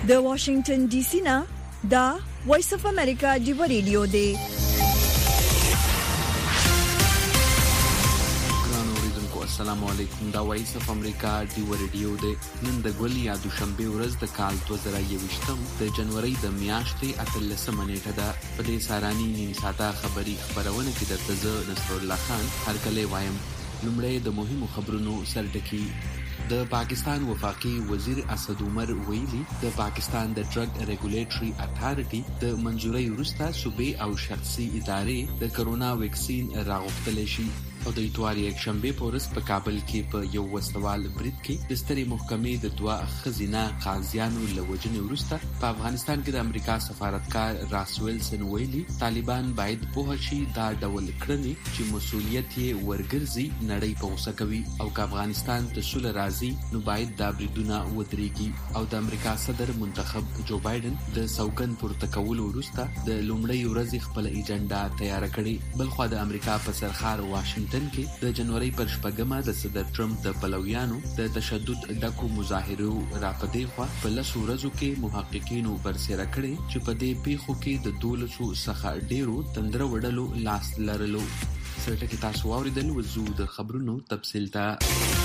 د واشنگټن ډي سي نه دا وایس اف امریکا دی ریډیو دی. السلام علیکم. دا وایس اف امریکا دی ریډیو دی. نن د ګول یا دوشنبه ورځ د کال 2021 د جنوري د میاشتې 13 نیټه ده. په دې ساراني نیم ساعته خبرونه کې د تزه نصر الله خان هرکله وایم. لومړی د مهمو خبرونو سرټکی. د پاکستان وفاقي وزیر اسد عمر ویلي د پاکستان د ډرګ ریګولیټري اتھارټي د منځوري وروسته صوبې او شخصي ادارې د کرونا ویکسین راغوښتل شي. او د اتوار یک شنبه په ورځ په کابل کې په یو وسوال برید کې د ستري محکمې د دوا خزینه قاضیانو لوجنې وروسته په افغانستان کې د امریکا سفارتکار راس ویلسن ویلي طالبان باید په هشي دا ډول کړنې چې مسولیت یې ورګرځي نړۍ په غوسه کوي او که افغانستان ته سول راځي نو باید دا بریدونه ودرېږي. او د امریکا صدر منتخب جو بایدن د سوګند پورته کولو وروسته د لومړۍ ورځې خپل ایجنډا تیار کړي. بلخو د امریکا په سرخار واشنگټن کې د جنوري پر شپږمه د صدر ټرمپ د پلویانو د تشدد ډکو مظاهرو راپدې خوا په لسو ورځو کې محققینو برسېره کړي چې په دې پیښو کې د 1200 څخه ډیرو تندر وړلو لاس لرلو. سرټکی تاسو واوریدل. وزو د خبرونو تفصیل ته.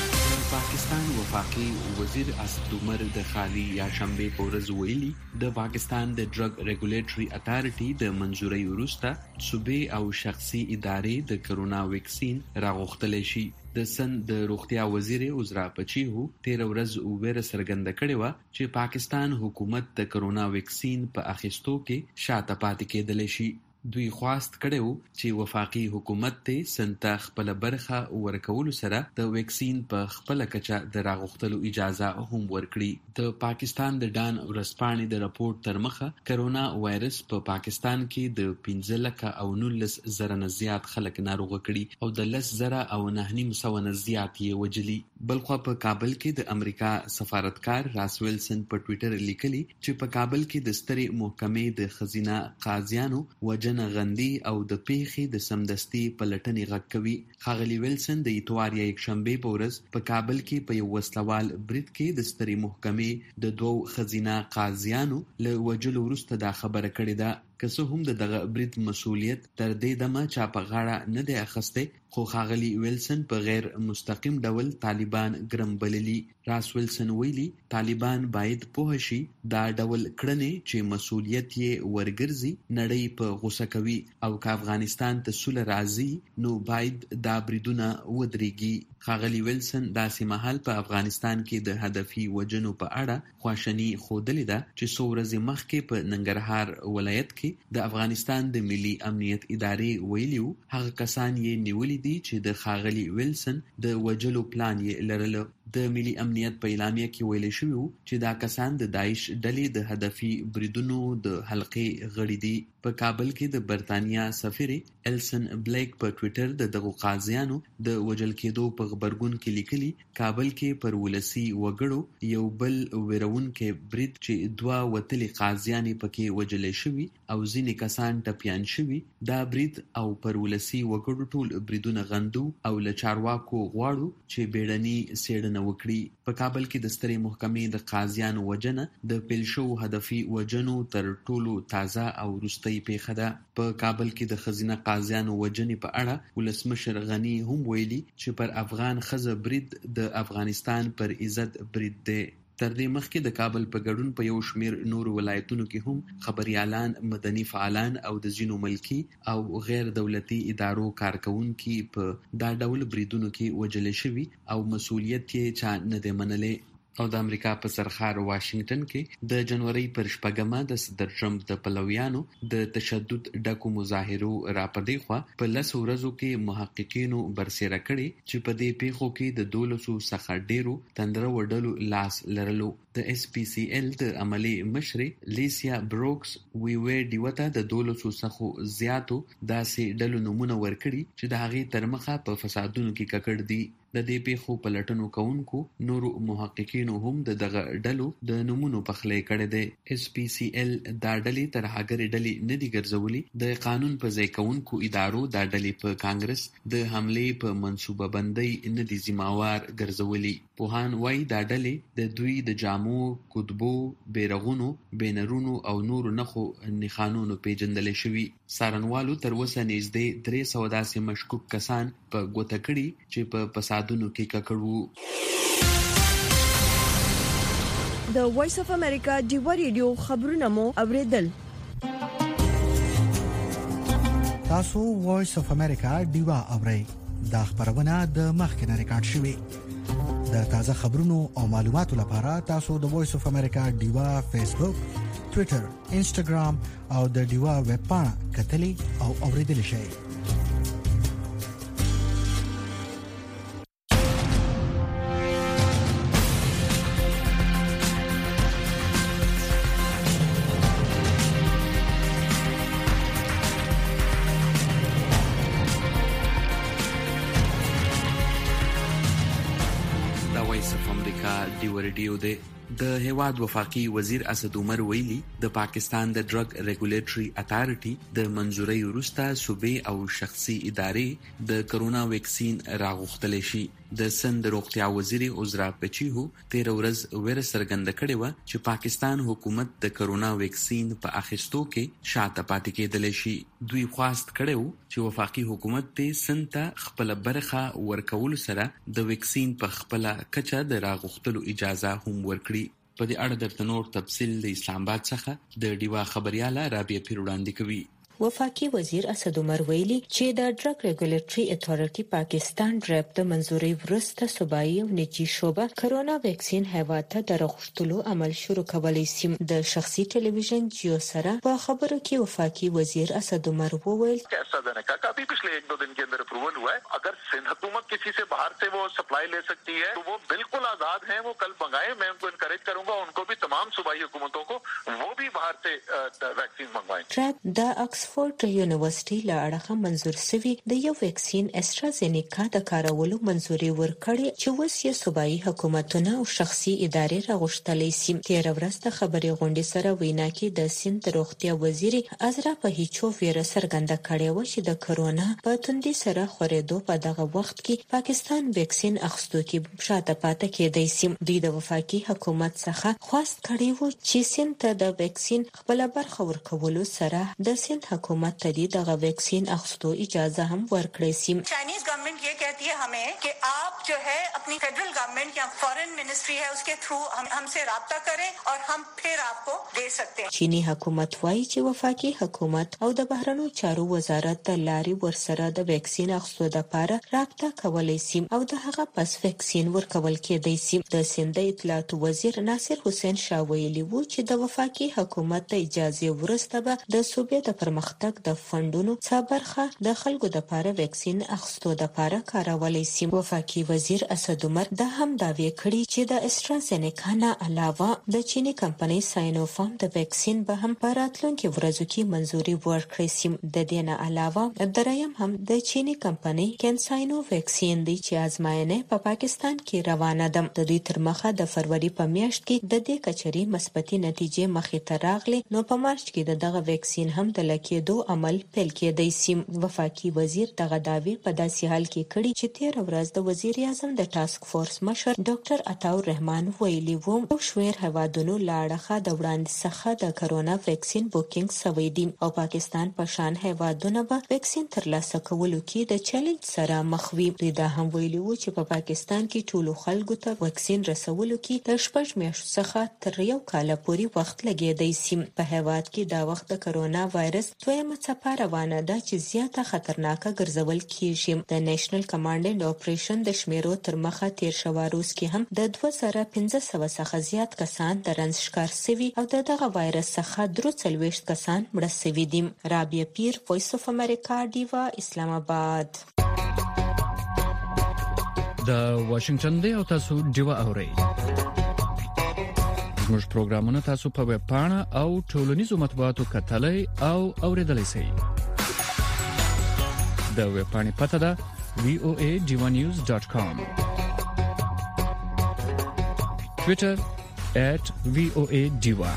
پاکستان وفاقي وزیر اسد عمر د خالي یا شنبه په ورځ ویلي د پاکستان د ډرګ ریګولیټري اتھارټي د منځوري وروسته صوبې او شخصي ادارې د کرونا ویکسین راغوښتل شي. د سن د روغتیا وزیر عزرا پچیهو 13 ورځ ویره څرګنده کړې و چې پاکستان حکومت د کرونا ویکسین په اخیستو کې شاته پاتې کېدل شي. دوی خواست کړو چې وفاقي حکومت ته سنت خپل برخه ورکول سره د ویکسین په خپل کچه د راغښتلو اجازه هم ورکړي. د پاکستان د ډان ورسپانې د راپورټ تر مخه کرونا وایرس په پاکستان کې د 15 لک او 19 زره نه زیات خلک ناروغ کړي او د 10 زره او 9.5 نه زیات یې وجلي. بلخو په کابل کې د امریکا سفارتکار راس ویلسن په ټوئیټر لیکلي چې په کابل کې د ستري محکمې د خزینه قاضیانو غندي او د پیخي د سمدستي پلټنې غږ کوي. ښاغلي ویلسن د اتوار یک شنبه په ورځ په کابل کې په یو وسلوال برید کې د ستري محکمې د دوو خزینه قاضیانو له وجلو وروسته دا خبره کړې ده. که څه هم دغه برید مسولیت تر دې دمه چا په غاړه نه دی اخیستی، خو ښاغلي ویلسن په غیر مستقیم ډول طالبان ګرم بللي. راس ویلسن ویلي طالبان باید پوه شي دا ډول کړنې چې مسولیت یې ورګرځي نړۍ په غوسه کوي او که افغانستان ته سوله راځي نو باید دا بریدونه ودرېږي. ښاغلي ویلسن داسې مهال په افغانستان کې د هدفي وجنو په اړه خواشني ښودلې ده چې څو ورځې مخکې په ننګرهار ولایت کې د افغانستان د ملي امنیت ادارې ویلیو هغه کسان یې نیولي دي چې د ښاغلي ویلسن د وجلو پلان یې لرلو. د ملي امنیت په اعلامیه کې ویل شوی و چې دا کسان د داعش ډلې د هدفي بریدونو د حلقې غړي دي. په کابل کې د برتانیا سفیر ایلسن بلیک په ټوئیټر د دغو قاضیانو د وجل کېدو په خبرګون کې لیکلي کابل کې پر ولسی وګړو یو بل ویرونکې برید چې دوه وتلي قاضیانې پکې وجل شوي او ځینې کسان ټپیان شوي. دا برید او پر ولسی وګړو ټول بریدونه غندو او له چارواکو غواړو چې بیړني څېړنه وکړي. په کابل کې د سترې محکمې د قاضیانو وجنه د پیل شوو هدفي وجنو تر ټولو تازه او وروستۍ پیښه ده. په کابل کې د ښځینه قاضیانو وجنې په اړه ولسمشر غني هم ویلي چې پر افغان ښځه برید د افغانستان پر عزت برید دی. تر دې مخکې د کابل په ګډون په یو شمیر نورو ولایتونو کې هم خبريالان، مدني فعالان او د ځینو ملکی او غیر دولتي ادارو کارکونکي په دا ډول بریدونو کې وجل شوي او مسولیت یې چا نه دی منلی. او د امریکا په سرخار واشنگټن کې د جنوري پر شپږمه د صدر ټرمپ د پلویانو د تشدد ډکو مظاهرو راپدې خوا په 10 ورځو کې محققینو برسېره کړي چې په دې پیښو کې د 1200 څخه ډیرو تندر وړلو لاس لرلو. د اس پی سی ال د عملی مشرې لیسیا بروکس وی ډیوته د 1200 څخه زیاتو داسې ډلو نمونه ورکړي چې د هغې تر مخه په فسادونو کې ککړ دي. د دې پیښو په لټنو کوونکو نورو محققینو هم دغه ډلو د نمونو پخلی کړی دی. SPCL دا ډلې تر هغې ډلې نه دي ګرځولي. د قانون په ځای کوونکو ادارو دا ډلې په کانګرس د حملې په منصوبه بندۍ نه دي ذمہوار ګرځولي. پوهان وایي دا ډلې د دوی د جامو، کتبو، بیرغونو، بینرونو او نورو نښو نښانونو پیژندل شوي. څارنوالو تر اوسه نږدې 300 داسې مشکوک کسان په ګوته کړي چې په فسادونو کې ککړ وو. د وایس اف امریکا ډیوا ریډیو خبرونه مو اوریدل. تاسو وایس اف امریکا ډیوا اورئ. دا خبرونه د مخکنه ریکارډ شوې. د تازه خبرونو او معلوماتو لپاره تاسو د وایس اف امریکا ډیوا فیسبوک، ټوئیټر، انسټاګرام او د ډیوا ویب پاڼه کتلی او اوریدل شئ. ډیو دی. د هیواد وفاقي وزیر اسد عمر ویلي د پاکستان د ډرګ ریګولیټري اتارټي د منځوري وروسته صوبې او شخصي ادارې د کرونا ویکسین راغوښتل شي. د سند روغتیا وزیر عزرا پچیهو 13 ورځ ویره څرګنده کړې و چې پاکستان حکومت د کرونا ویکسین په اخیستو کې شاته پاتې کېدل شي. دوی خواست کړو چې وفاقي حکومت ته سنت خپل برخه ورکول سره د ویکسین په خپل کچه د راغوښتلو اجازه هم ورکړي. په دې اړه درته نور تفصیل د اسلام آباد څخه د ډیوا خبرياله رابعه پیر وړاندې کوي. وفاقي وزیر اسد عمر ویلي چې د ډرګ ریګولیټري اتارټي پاکستان ډرپ د منځوري ورسته صوبایي او نجی شوبه کرونا ویکسین هیواد ته د راغښتلو عمل شروع کولی سي. د شخصي ټلویزیون جیو سره په خبرو کې وفاقي وزیر اسد عمر وویل एस्ट्राजेनेका का भी पिछले 1-2 दिन के अंदर अप्रूवल हुआ है. अगर सिंध हुकूमत किसी से बाहर से वो सप्लाई ले सकती है तो वो बिल्कुल आजाद हैं. वो कल मंगाए. मैं उनको इनकरेज करूंगा उनको भी तमाम सूबाई हुकूमतों को वो भी बाहर से वैक्सीन मंगवाएं. ټرپ د آکسفورد یونیورسيټي له اړخه منزور شوی د یو ویکسین استرازینیکا د کارولو منزوري ورکړي چې اوس یې صوبایي حکومتونه او شخصي ادارې راغښتلې سي. 13 ورځ د خبري غونډې سره وینا کې د سند روغتیا وزیر عزرا پهیچو ویره څرګنده کړې و چې د کرونا په توندي سره خورېدو په دغه وخت کې پاکستان ویکسین اخستو کې شاته پاتې کېدای سي. دوی د وفاقي حکومت څخه خواست کړی و چې سند ته د ویکسین خپل برخه ورکولو سره د سند حکومت ته دغه ویکسین اخستو اجازه هم ورکړې سي. चाइनीज गवर्नमेंट ये कहती है हमें कि आप जो है अपनी फेडरल गवर्नमेंट या फॉरेन मिनिस्ट्री है उसके थ्रू हमसे राब्ता करें और हम फिर आपको दे सकते हैं. چینی حکومت وايي چې وفاقي حکومت او د بهرنیو چارو وزارت د لاري ورسره د ویکسین اخستو لپاره رابطه کولای سي او د هغه پس ویکسین ورکول کېدای سي. د سند اطلاعات وزیر ناصر حسین شاه ویلي وو چې د وفاقي حکومت د اجازه ورسته به د صوبې د پرمختګ د فندونو څخه برخه د خلکو د لپاره ویکسین اخستو د لپاره کارولای سي. وفاقي وزیر اسد عمر دا هم داوی کړی چې د استرازینیکا نه علاوه د چینی کمپنۍ ساینوفارم د ویکسین به هم په راتلونکو ورځو کې منځوري ورکړي سي. د دې نه علاوه دریم هم د چینی کمپنۍ کینساینو ویکسین دی چې ازمایښت په پاکستان کې روانه ده. د دوی تر مخه د فروری په میاشت کې د دې کچري مثبتي نتیجې مخې ته راغلي نو په مارچ کې دغه ویکسین هم د لکېدو عمل پیل کېدای سي. وفاقي وزیر دغه داوی په داسې حال کې کړی چې 13 ورځ د وزیر اعظم د ټاسک فورس مشر ډاکټر عطاء الرحمن ویلي وو او شویر هوادونو لاړه د وړاندې څخه د کرونا ویکسین بوکینګ سوی دی او پاکستان په شان هوادونه به ویکسین ترلاسه کولو کې د چیلنج سره مخ وي. دوی دا هم ویلي وو چې په پاکستان کې ټولو خلکو ته ویکسین رسولو کې د 6 میاشتو څخه تر 1 کال پورې وخت لګیدای سي. په هواد کې دا وخت د کرونا وایرس دویمه څپه روانه ده چې زیاته خطرناکه ګرځول کیږي. د نېشنل کمانډ اپریشن د شمیرو تر مخه تیر شوی روز کې هم د 2500 څخه زیات کسان د رنځ ښکار شوي او دغه وایرس څخه 43 کسان مړه شوي دي. رابعه پیر، وایس اف امریکا، ډیوا، اسلام آباد. د واشنگټن دی او تاسو ډیوا اورئ. زموږ پروګرامونه تاسو په ویب پاڼه او ټولنیزو مطبوعاتو کتلای او اوریدلای شئ. د ویب پاڼې پته ده @voadivanews.com. Twitter @VOA_Diva.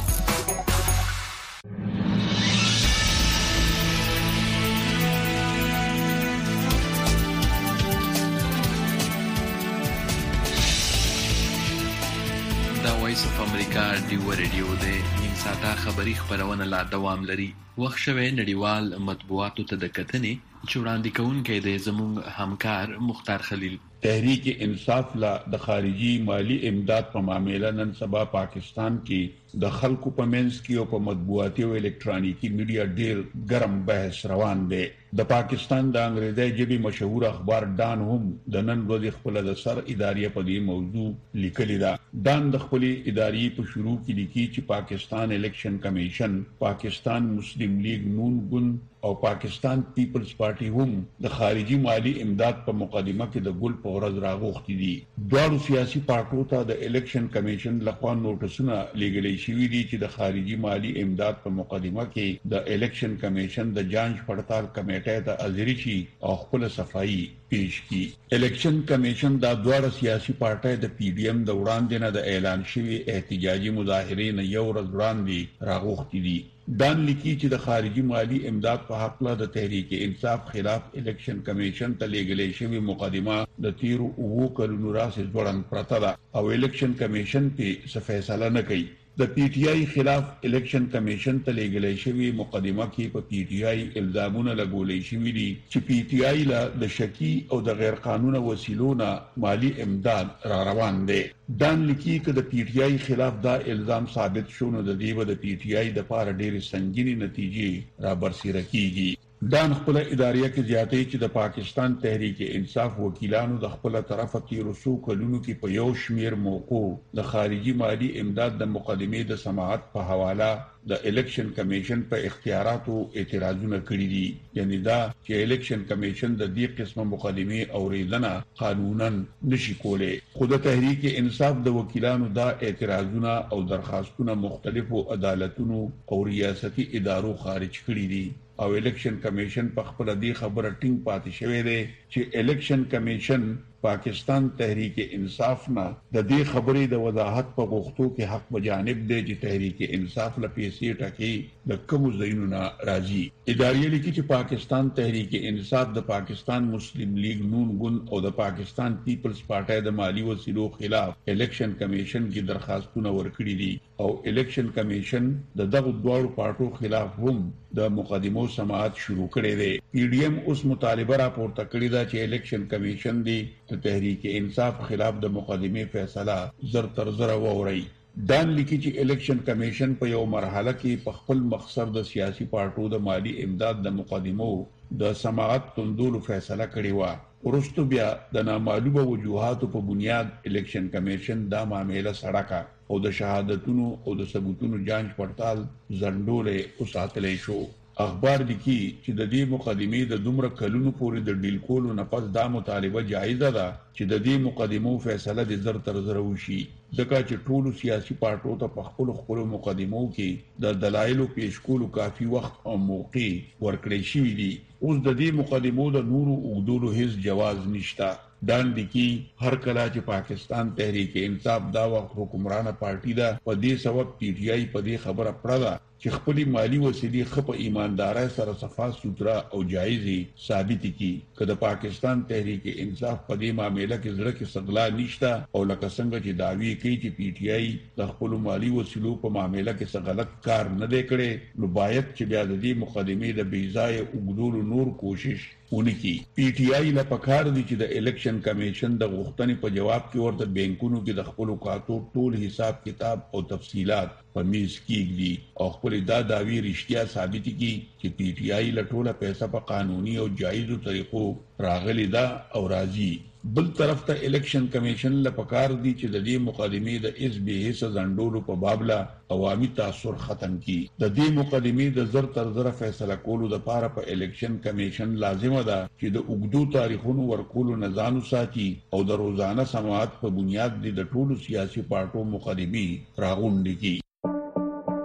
وایس اف امریکا ډیو ریډیو د نیم ساعته خبری خبرونه لا دوام لري. وخت شوه نړیوال مطبوعاتو ته د کتنې چې وړاندې کوونکی د زموږ همکار مختار خلیل. تحریک انصاف لا د خارجي مالی امداد په معاملې نن سبا پاکستان کې د خلکو په منځ کې او په مطبوعاتي او الکترونیکی میډیا ډېر ګرم بحث روان دی. د پاکستان د انګریزي ژبې مشهور اخبار ډان هم د نن ورځې خپل د سر ادارې په دې موضوع لیکلی دا. ډان د خپل ادارې په شروع کې لیکي چې پاکستان الیکشن کمیشن، پاکستان مسلم لیگ نون ګوند او پاکستان پیپلز پارټي هم د خارجي مالی امداد په مقدمه کې د ګل په ورځ راغوښتي دي. دواړو سیاسي پارټو ته د الیکشن کمیشن لخوا نوټسونه لیږلي شوي دي چې د خارجي مالی امداد په مقدمه کې د الیکشن کمیشن د جانچ پړتال کمیټې ته عرضی شي او خپل صفائی پیش کی. الیکشن کمیشن دا دواړه سیاسي پارټي د پی ډی ایم د وړاندې نه د اعلان شوی احتجاجي مظاهرې نه یو ورځ وړاندې راغوښتي دي. دان لیکي چې د خارجي مالی امداد په حق له د تحریک انصاف خلاف الیکشن کمیشن ته لیږلې شوی مقدمه د 13 کلونو راځي ځوړند پرته ده او الیکشن کمیشن په څه فیصله نه کوي. د پی ټی آی خلاف الیکشن کمیشن ته لیږلې شوی مقدمه کې په پی ټی آی الزامونه لګولې شوی دي چې پی ټی آی له د شکی او د غیر قانوني وسیلو نه مالی امداد را روان دي. دان لیکي چې د پی ټی آی خلاف دا الزام ثابت شو نو د دې د پی ټی آی د پاره ډېر سنگینی نتیجې را برسېره کیږي. دان خپل ادارې کې زیاتې چې د پاکستان تحریک انصاف وکیلانو د خپل طرفه 1300 کلونو کې په یو شمیر موقع د خارجي مالی امداد د مقدمې د سماعت په حواله د الیکشن کمیشن په اختیاراتو اعتراضونه کړي دي. یعنی دا چې الیکشن کمیشن د دې قسمه مقدمې اوریدنه قانونا نشي کولای. خو د تحریک انصاف د وکیلانو دا اعتراضونه او درخواستونه مختلفو عدالتونو او ریاستي ادارو خارج کړي دي او الیکشن کمیشن په خپل دې خبره ټینګ پاتې شوی دی چې الیکشن کمیشن پاکستان تحریک انصاف نه د دې خبرې د وضاحت په غوښتو کې حق بجانب دی چې تحریک انصاف له پیسې ټکی د کوم ځایونو نه راځي. ادارې لیکي چې پاکستان تحریک انصاف د پاکستان مسلم لیگ نون ګوند او د پاکستان پیپلز پارټي د مالی وسیلو خلاف الیکشن کمیشن کې درخواستونه ورکړي دي او الیکشن کمیشن د دغه دوه پارټو خلاف هم د مقدمو سماعت شروع کړي دي. پی ډی ایم اوس مطالبه راپورته کړې ده چې الیکشن کمیشن دی تحریک انصاف خلاف د مقدمې فیصله زر تر زر ووري. دان لیکي چې الیکشن کمیشن په یو مرحله کې په خپل مقصد د سیاسي پارټو د مالی امداد د مقدمو د سماعت توندولو فیصله کړې و. ورستو بیا د نامعلومه وجوهاتو په بنیاد الیکشن کمیشن دا معاملې سړکا او د شهادتونو او د ثبوتونو جانچ پړتال زندولې او ساتلې شو. اخبار لیکي چې د دې مقدمې د دومره کلونو پورې د ډیل کولو نه پس دا مطالبه جایزه ده چې د دې مقدمو فیصله د زر تر زر وشي ځکه چې ټولو سیاسي پارټو ته په خپل مقدمو کې د دلایلو پیش کولو کافي وخت او موقع ورکړی شوی دی. اوس د دې مقدمو د نورو اوږدولو هیڅ جواز نشته. دان لیکي هر کله چې پاکستان تحریک انصاف دا وخت حکمرانه پارټي ده په دې سبب پی ټی آی په دې خبره پړه چې خپل مالی وسیلې خپ ایماندارۍ سره صفا سوترا او جایزي ثابت کی چې د پاکستان تحریک انصاف په دې معاملې کې زړه کې استقلال نشته او لکه څنګه چې داوی کوي چې پی ټی آی د خپل مالی وسیلو په معاملې کې څه غلط کار نه دی کړی نو باید چې بیا د دې مقدمې د بیځای وګړو نور کوشش ونکي. پی ټی آی له پکار دي چې د الیکشن کمیشن د غوښتنې په جواب کې ورته بینکونو کې د خپل کاتو ټول حساب کتاب او تفصيلات په میز کېږي او خپل دا داوی رښتیا ثابت کړي چې پی ټی آی له ټوله پیسې په قانوني او جایزو طریقو راغلي ده او راځي. بل طرف ته الیکشن کمیشن له پکار دي چې د دې مقدمې د اس بي اس زندولو په بابلا عوامي تاثر ختم کړي. د دې مقدمې د زر تر زر فیصله کولو د لپاره په الیکشن کمیشن لازمه ده چې د اوږدو تاریخونو ورکولو نظام ساتي او د روزانه سماعت په بنیاد د ټولو سیاسي پارټو مقدمې راغونډي کړي.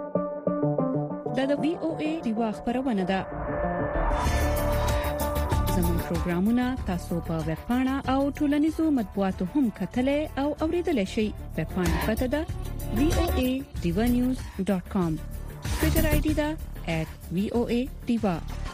دا د VOA دیوا خبرونه ده. زموږ پروګرامونه تاسو په ویب پاڼه او ټولنیزو مطبوعاتو هم کتلای او اوریدلای شئ. ویب پاڼه پته ده voa.divanews.com. ټویټر آی ډي ده @voa_diva.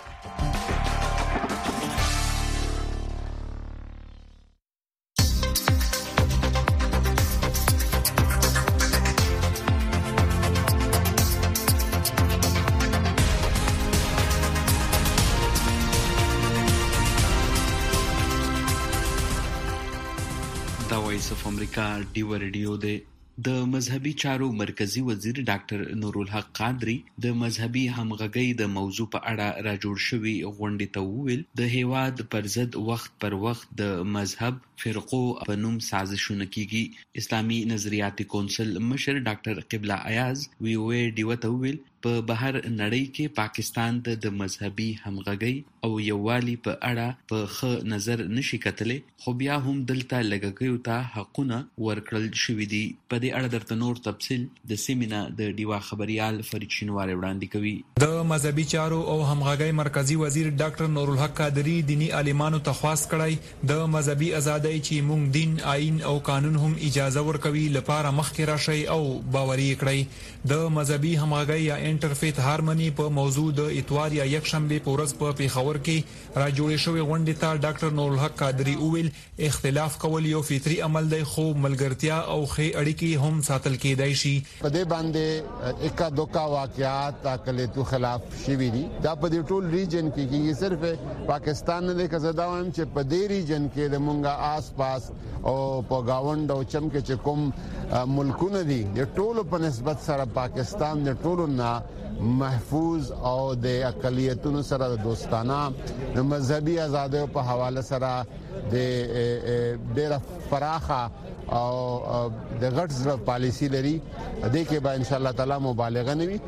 وایس اف امریکا ډیو ریډیو د مذهبي چارو مرکزی وزیر ډاکټر نورالحق قادری د مذهبي همغږۍ د موضوع په اړه راجوړ شوی غونډې ته وویل د هیواد پر ضد وخت پر وخت د مذهب فرقو په نوم سازشونه کیږي. اسلامي نظریاتي کونسل مشر ډاکټر قبله ایاز وی ډیو ته وویل په بهر نړۍ کې پاکستان د مذهبي همغږۍ او یووالي په اړه په ښه نظر نشي کتلې، خو بیا هم دلته لږکیو ته حقونه ورکړل شوي دي. په دې اړه درته نور تفصیل د سیمینا د ډیوا خبريال فرید شینواری وړاندې کوي. د مذهبي چارو او همغږۍ مرکزی وزیر ډاکټر نورالحق قادری دینی عالمانو ته خواست کړی د مذهبي ازادۍ چې موږ دین، آئین او قانون هم اجازه ورکوي لپاره مخکې راشي او باوري کړی. د مذهبي همغږۍ یا انټرفیت هارمونی په موضوع د اتوار یا یکشنبه په ورځ په پیښور کې راجوړې شوې غونډې ته ډاکټر نورالحق قادری وویل اختلاف کول یو فطري عمل دی، خو ملګرتیا او ښې اړیکې هم ساتل کېدای شي. په دې باندې اکا دوکا واقعات اقلیتو خلاف شوي دي. دا په دې ټول ریجن کې صرف پاکستان نه کزدا وایم چې په دې ریجن کې د مونږه آس پاس او په گاوند او چمکه چې کوم ملکونه دي د ټولو په نسبت سره پاکستان د ټولو نه محفوظ او د اقلیتونو سره دوستانه د مذهبي ازادۍ په حواله سره د ډېر فراخه او د غټ ځل پالیسی لري. دې کې به ان شاء الله تعالی مبالغه نه وي.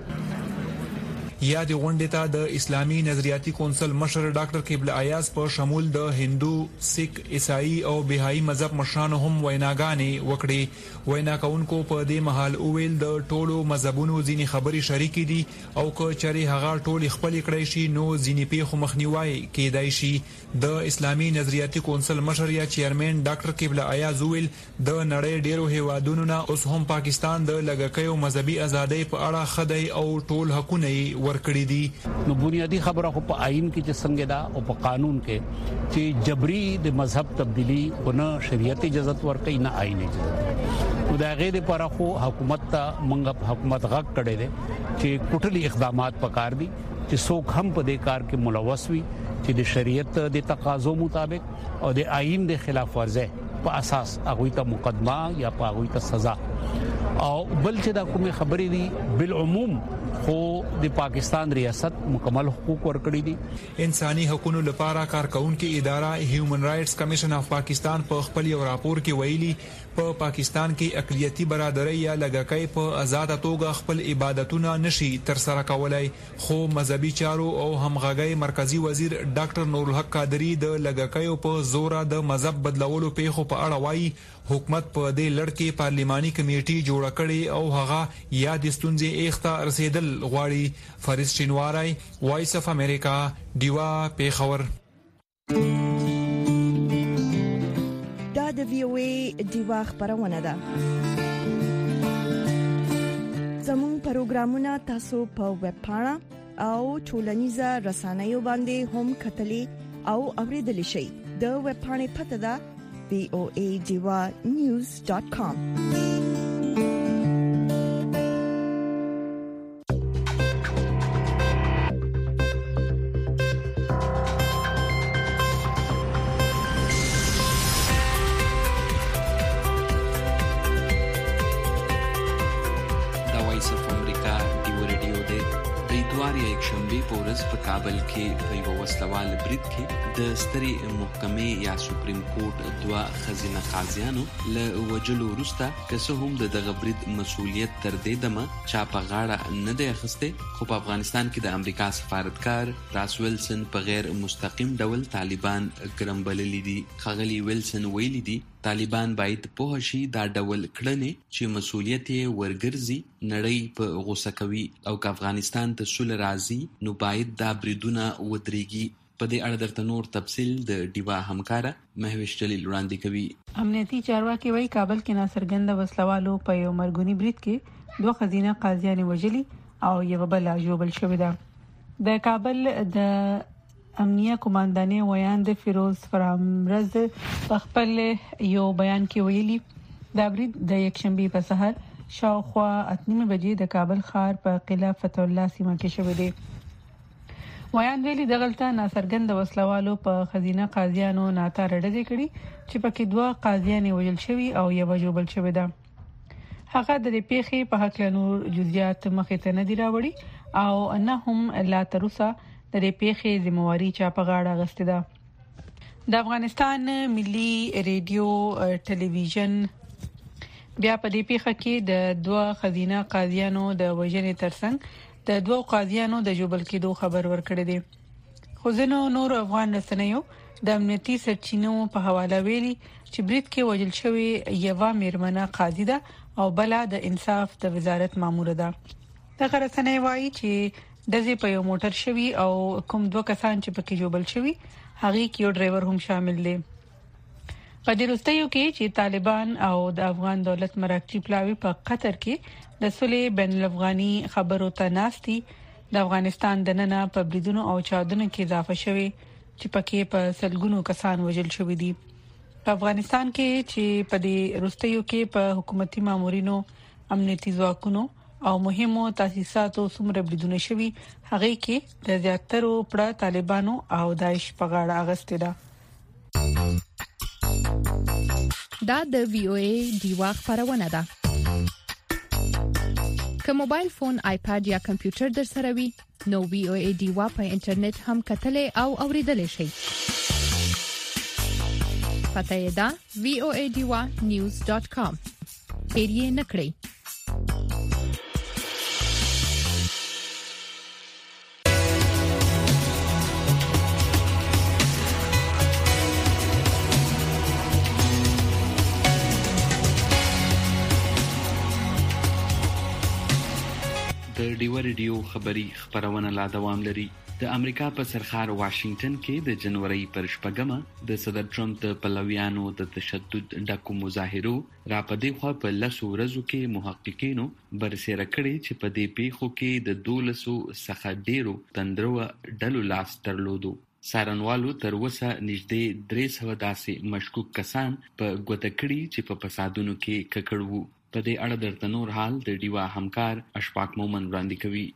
یا د غونډې ته د اسلامي نظریاتي کونسل مشر ډاکټر قبله ایاز په شمول د هندو، سیک، عیسائی او بهایی مذهب مشرانو هم ویناګانې وکړي. وینا کوونکو په دې مهال اویل د ټولو مذهبونو ځینې خبري شریک دي او که چېرې هغه ټول خپل کړی شي نو ځینې پیښو مخنیوي کېدای شي. د اسلامي نظریاتي کونسل مشر یا چیرمن ډاکټر قبله ایاز اویل د نړۍ ډیرو هیوادونو نه اوس هم پاکستان د لږکیو مذهبي ازادۍ په اړه خدای او ټول حقونه ورکړي دي. نو بنیادی خبره خو په آئین کې چې څنګه دا او په قانون کې چې جبري د مذهب تبدیلی او نه شریعت اجازه ورکړي نه آئین اجازه. نو دا غیر پر خو حکومت ته منګ حکومت غږ کړي دي چې کوټلي اقدامات پکار دي چې څوک هم په دې کار کې ملوث وي چې د شریعت د تقاضو مطابق او د آئین د خلاف ورزه په اساس هغه ته مقدمه یا هغه ته سزا او بل چې دا کومه خبرې دي بالعموم خو د پاکستان ریاست مکمل حقوق ورکړي دي. انساني حقوقو لپاره کارکونکو اداره هیومن رائټس کمیشن اف پاکستان په خپل یو راپور کې ویلي په پاکستان کې اقلیتي برادرۍ یا لږکۍ په آزاد توګه خپل عبادتونه نشي تر سره کولای، خو مذهبي چارو او همغږۍ مرکزی وزیر ډاکټر نورالحق قادری د لږکیو په زور د مذهب بدلولو پیښو په اړه وایي حکومت په دې لړ کې پارلماني کمیټي جوړ کړي او هغه یا د ستونزې اخته رسیدل غواړي. فرید شینواری، وایس اف امریکا، دیوا پیښور. دا د وی او ای دیوا خبرونه ده. زموږ پروګرامونه تاسو په ویب پاڼه او ټولنیزه رسنیو باندې هم کتلی او اوریدلی شئ. د ویب پاڼې پته ده voa.divanews.com. په کابل کې په یو وسلوال برید کې د ستري محکمې یا سپریم کورټ دوه خزینه قاضیانو له وجلو وروسته که څه هم دغه برید مسؤلیت تر دې دمه چا په غاړه نه دی اخیستی، خو په افغانستان کې د امریکا سفارتکار راس ویلسن په غیر مستقیم ډول طالبان ګرم بللي دي. ښاغلي ویلسن ویلي دي طالبان باید پوه شي دا ډول کړنې چې مسؤلیت یې ورګرځي نړۍ په غوسه کوي او که افغانستان ته سوله راځي نو باید دا بریدونه ودرېږي. په دې اړه درته نور تفصیل د ډیوا همکاره مهوش جلیل وړاندې کوي. امنیتي چارواکي وایي کابل کې ناڅرګنده وسلوالو په یو مرګونی برید کې 2 ښځینه قاضیان وژلي او یو بل ژوبل شوې ده. د کابل د امنیه کمانډانې ویاند فیروز فرامرز په خپل یو بیان کې ویلي دا برید د یکشنبه په سحر شاوخوا 8:30 بجې د کابل ښار په قلعه فتح الله سیمه کې شوې ده. ویان ویلي دغلطه ناڅرګنده وسلوالو په خزینه قاضیانو ناتاره ډزې کړي چې پکې 2 قاضیان وژل شوي او یو جوبل شوی ده. هغه د دې پیښې په حق له نور جزئیات مخې ته نه دی راوړي او نه هم لا تر اوسه د دې پیښې ذمہواری چا په غاړه غسته ده. د افغانستان ملي ریډیو ټلویزیون بیا په دې پیښه کې د 2 خزینه قاضیانو د وژنې ترڅنګ د 2 قاضیانو د جوبل کېدو خبر ورکړی دی. خو ځینو نور افغان رسنیو د امنیتي سرچینو په حواله ویلي چې برید کې وژل شوی یو میرمنه قاضي ده او بل د انصاف د وزارت مامور ده. دغه رسنۍ وایي چې د په یو موټر شوی او کوم 2 کسان چې پکې جوبل شوی هغه کې یو ډرایور هم شامل دي. په دې وروستیو کې چې طالبان او د افغان دولت مراکزي پلاوی په قطر کې د صلح بین الافغاني خبرو ته ناستي د افغانستان د ننه په بریدونو او چاودنو کې اضافه شوي چې پکې په سلګونو کسان وژل شوي دي. په افغانستان کې چې په دې وروستیو کې په حکومتي مامورینو امنیتي ځواکونو او مهمو تاسیساتو څومره بریدونه شوي هغه کې د زیاترو پړه طالبانو او داعش په غاړه اغسته ده. دا د VOA ډیوا خبرونه ده. که موبایل فون، آیپاد یا کمپیوټر در سره وي نو VOA ډیوا په انټرنیټ هم کتلې او اوریدلې شئ. پته یې ده voadiwa.news.com. هیر یې نکړئ. د ډیوا ریډیو خبری خبرونه لا دوام لري. د امریکا په سرخار واشنگټن کې د جنوري پر 8 د صدر ټرمپ د پلویانو د تشدد ډکو مظاهرو را پدې خو په لاسو ورځو کې محققینو برسېره کړي چې په دې پیښو کې د 1200 څخه ډیرو تندرو ډلو لاس درلودو. سارنوالو تر وسه نږدې 300 داسې مشکوک کسان په ګوته کړي چې په فسادونو کې ککړ وو. په دې اړه درته نور حال د ډیوا همکار اشفاق مومن وړاندې کوي.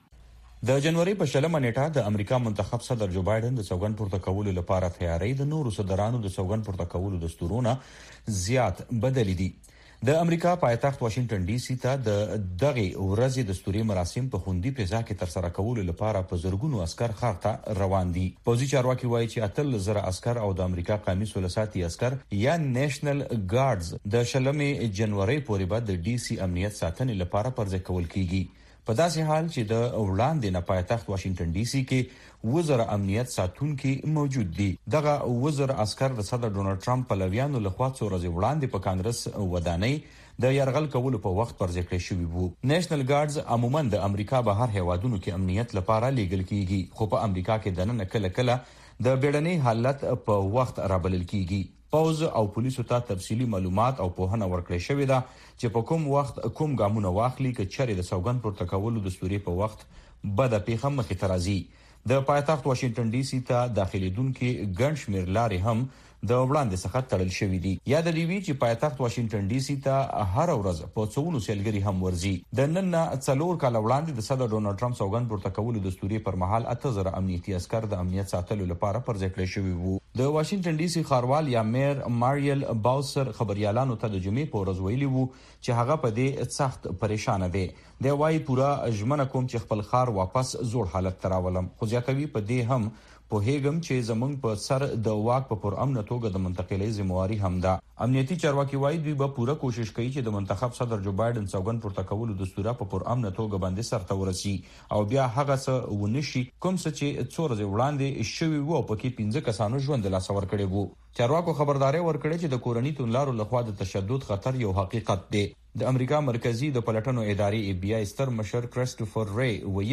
د جنوري په 20 نیټه د امریکا منتخب صدر جو بایدن د سوګند پورته کولو لپاره تیاری د نورو صدرانو د سوګند پورته کولو دستورونه زیات بدلی دي. د امریکا پایتخت واشنگټن ډي سي ته د دغه ورځې دستوري مراسم په خوندي فضا کې تر سره کولو لپاره په زرګونو عسكر ښار ته روان دي. پوځي چارواکي وایي چې 80,000 عسكر او د امریکا قومي سولساتي عسكر یا نېشنل ګارډز د 20 جنوري پورې بعد د ډي سي امنیت ساتنې لپاره پرځای کول کیږي. په داسې حال چې د وړاندې نه پایتخت واشنگټن ډي سي کې وزیر امنیت ساتونکي موجود دي. دغه وزیر عسكر د صدر ډونالد ټرمپ په لویانو لخوا څو ورځې وړاندې په کانګرس ودانۍ د يرغل کولو په وخت پر ذکر شوی وو. نېشنل ګارډز عموما د امریکا بهر هیوادونو کې امنیت لپاره لیږل کیږي، خو په امریکا کې دننه کله کله د بیړني حالت په وخت رابلل کیږي. پوز او پولیسو ته تفصیلی معلومات او پوهنه ورکړې شوې ده چې په کوم وخت کوم ګامونه واخلي چې چیرې د سوګند پورته کولو دستوري په وخت بده پیښه مخې ته راځي. د پایتخت واشنگټن ډي سي ته داخليدونکو ګڼ شمېر لارې هم د وړاندې څخه تړل شوې دي. یاد لري چې پایتخت واشنگټن ډي سي ته هر ورځ په څوونو سیلګري هم ورځي. د نن 4 کال وړاندې د صدر ډونالد ټرمپ سوګند پورته کولو دستوري پر مهال 8000 امنیتي عسكر د امنیت ساتلو لپاره پر ځای کړی شوی وو. د واشنگټن ډي سي ښاروال یا میر ماریل باوسر خبريالانو ته د جمعې په ورځ ویلي وو چې هغه په دې سخت پریشان دي. د وايي پورا ژمنه کوم چې خپل ښار واپس زوړ حالت تراولم، خو ځکه په دې هم په هیګم چې زمونږ په سر د واک په پرامن توګه د منتقلۍ ذمہواری هم ده. امنیتي چارواکي وايي دوی به پوره کوشش کوي چې د منتخب صدر جو بایدن سوګند پورته کولو دستور په پرامن توګه باندې سرته ورسي او بیا هغه څه ونشي کوم څه چې څو ورځې وړاندې شوی وو په کې 15 کسانو ژوند له لاسه ورکړي وو. چارواکو خبرداري ورکړي چې د کورنۍ تونلارو لخوا د تشدد خطر یو حقیقت دی. د امریکا مرکزی د پلټنو ادارې FBI ستر مشر کریسټوفر ری ویلي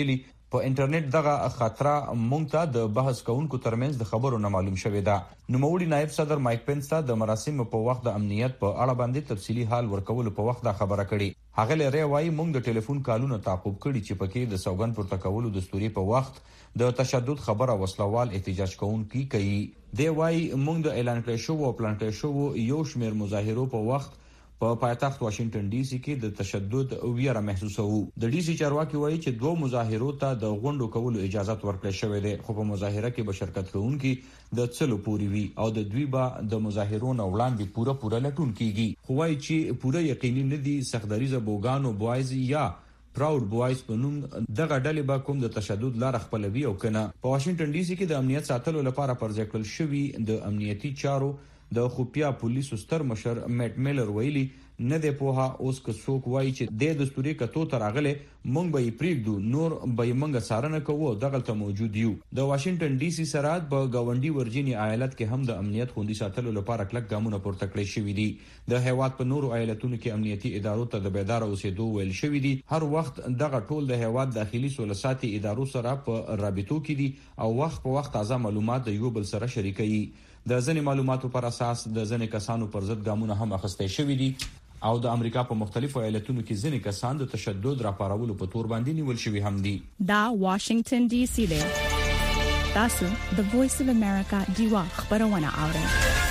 په انټرنیټ دغه خطر مونږ ته د بحث کوونکو ترمنځ د خبرو نه معلوم شوې ده. نوموړي نائب صدر مایک پنس ته د مراسمو په وخت د امنیت په اړه باندې تفصیلی حال ورکول په وخت دا خبره کړې. هغه لري وايي مونږ د ټلیفون کالونو تعقیب کړي چې پکې د سوګند پورته کولو دستوري په وخت د تشدد خبره وسلوال احتجاج کوونکي کوي. دی وايي مونږ د اعلان کړی شو او پلان کړی شو یو شمېر مظاهرو په وخت په پایتخت واشنگټن ډي سي کې د تشدد ویره محسوسوو. د ډي سي چارواکي وایي چې 2 مظاهرو ته د غونډو کولو اجازه ورکړل شوې ده، خو په مظاهره کې به شرکت کوونکي د څلو پوري وي او د دوی به د مظاهرو نه وړاندې پوره لټون کیږي. خو وایي چې پوره یقیني نه دي سختدریزه بوګانو بوایز یا پراود بوایز په نوم دغه ډلې به کوم د تشدد لار خپلوي او کنه. په واشنگټن ډي سي کې د امنیت ساتلو لپاره پرځای کړل شوی د امنیتي چارو د خفیا پولیسو ستر مشر میټ میلر ویلي نه دی پوها اوس که څوک وایي چې د دستوري کتو ترغله مونږ به پریږدو نور به مونږ سارنه کوو دغه ته موجود یو. د واشنگټن ډي سي سرحد په گاونډي ورجینیا ایالت کې هم د امنیت خوندي ساتلو لپاره کلک ګامونه پورته کړی شوی دي. د هیواد په نورو ایالتونو کې امنیتي ادارو ته د بیدار اوسېدو ویل شوی دي. هر وخت دغه ټول د هیواد داخلي سولساتي ادارو سره په رابطو کې دي او وخت په وخت تازه معلومات د یو بل سره شریکوي. د ځینې معلوماتو پر اساس د ځینې کسانو پر ضد ګامونه هم اخیستل شوي دي او د امریکا په مختلفو ایالتونو کې ځینې کسان د تشدد راپارولو په تور باندې نیول شوي هم دي. دا واشنگټن ډي سي دی. تاسو د وایس اف امریکا دیوا خبرونه اورئ.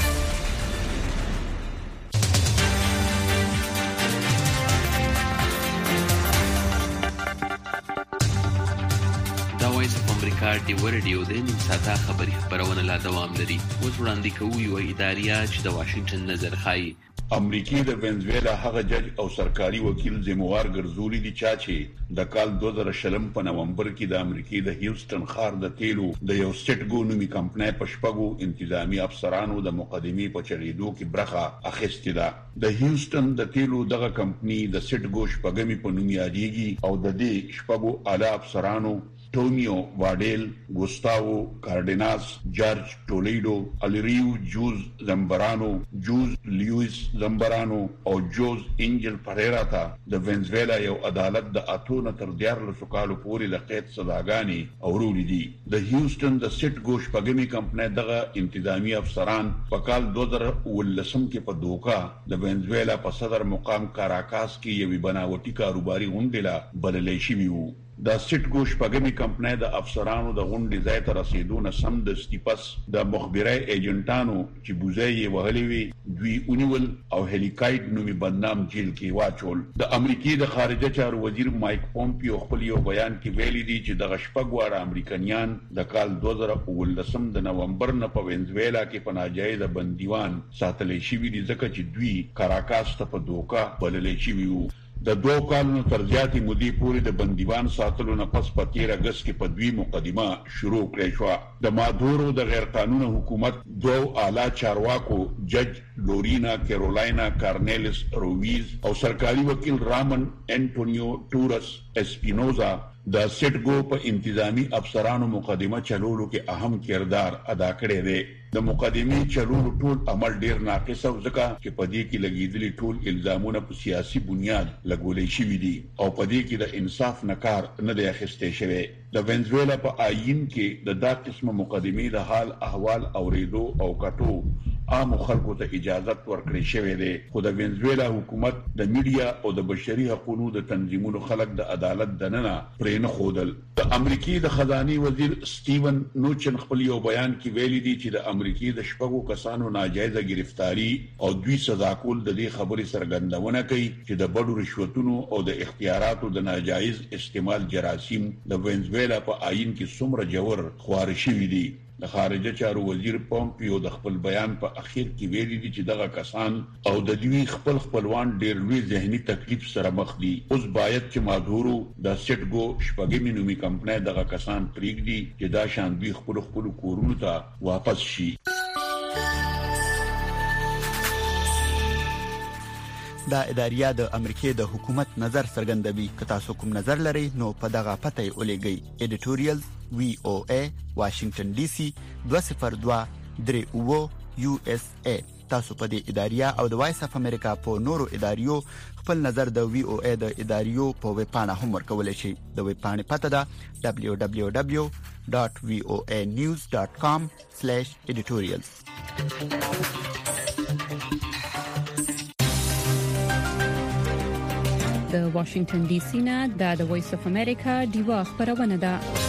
امریکا ډیو رادیو د نیم ساعته خبری خبرونه لا دوام لري. اوس وړاندې کوو یو اداریه چې د واشنگټن نظر خایي. امریکای د وینزویلا هغه جج او سرکاري وکیل ذمہوار ګرځولي دي چې د کال 2020 په نومبر کې د امریکای د هیوستن ښار د تیلو د یو سټګو نومي کمپنۍ په شپږو انتظامی افسرانو د مقدمې په چغېدو کې برخه اخیستې ده. د هیوستن د تیلو دغه کمپنۍ د سټګو شپږمې په نوم یادېږي او د دې شپږو اعلی افسرانو ټونیو واډیل، ګوستاوو کارډیناس، جارج ټولیډو، الیریو جوز زمبرانو، جوز لیویس زمبرانو او جوز انجل پریرا ته د وینزویلا یو عدالت د اتونه تر 14 کالو پورې د قید سزاګانې اورولې دي. د هیوستن د سټ ګوش پګمی کمپنۍ دغه انتظامی افسران په کال 2019 کې په دوکا د وینزویلا په صدر مقام کاراکاس کې یوې بناوټي کاروباري غونډه لا بللې شوی وو. د سټ ګوش پګمی کمپنۍ د افسرانو د غونډې ځای ته رسیدو نه سم د سټیپس د مخبري ایجنټانو چې بوزي وهلې وي دوی اونیول او هلیکایډ نومي بدنام جیل کې واچول. د امریکای د خارجه چارو وزیر مایک پومپیو خپل یو بیان کې ویلي دي چې د غشپګوار امریکایان د کال 2019 د نومبر نه په وینزویلا کې په ناجایز بندیوان ساتلې شوي دي ځکه چې دوی کاراکاس ته په دوکا بللې شوي وو. د 2 کالونو تر زیاتې مودې پورې د بندیوان ساتلو نه پس په 13 اگست کې په دوی مقدمه شروع کړې شو. د مادورو د غیر قانوني حکومت 2 اعلی چارواکو جج لورینا کیرولاینا کارنیلس رویز او سرکاري وکیل رامن انټونیو ټورس اسپینوزا د سټګو په انتظامی افسرانو مقدمه چلولو کې اهم کردار ادا کړی دی. د مقدمې چلولو ټول عمل ډیر ناقص او ځکه چې په دې کې لګیدلي ټول الزامونه په سیاسي بنیاد لګولې شوي دي او په دې کې د انصاف نه کار نه دی اخیستل شوی. د وینزویلا په آئین کې د دا قسمه مقدمې د حال احوال اوریدو او کټو عام خلکو ته اجازه ورکړې شوې ده. خو د وینزویلا حکومت د میډیا او د بشري حقوقو د تنظیمونو خلک د عدالت دننه پرې نه خودل. د امریکای د خزاني وزیر سټیون نوچن خپل یو بیان کې ویلي دي چې د امریکای د شپږو کسانو ناجایزه گرفتاری او دوی سزا کول د دې خبرې سرګندونه کوي چې د بډو رشوتونو او د اختیاراتو د ناجایز استعمال جراثیم د وینزویلا په آئین کې څومره جوړ خوار شوي دي. د خارجه چارو وزیر پومپیو د خپل بیان په اخیر کې ویلي دي چې دغه کسان او د دوی خپلوان ډېر لوی ذهني تکلیف سره مخ دي. اوس باید چې مادورو د سټګو شپږمې نومي کمپنۍ دغه کسان پریږدي چې دا شان دوی خپل کورونو ته واپس شي. دا اداریه د امریکای د حکومت نظر څرګندوي. که تاسو کوم نظر لرئ نو په دغه پته ولېږئ. ایډیټوریال VOA واشنگټن ډي سي 202 38 USA. تاسو په دې اداریه او د وایس اف امریکا په نورو اداریو خپل نظر د VOA د اداریو په ویب پاڼه هم ورکولای شئ. د ویب پاڼې پته ده www.voanews.com/editorials. د واشنگټن ډي سي نه د وایس اف امریکا دیوا خبرونه ده.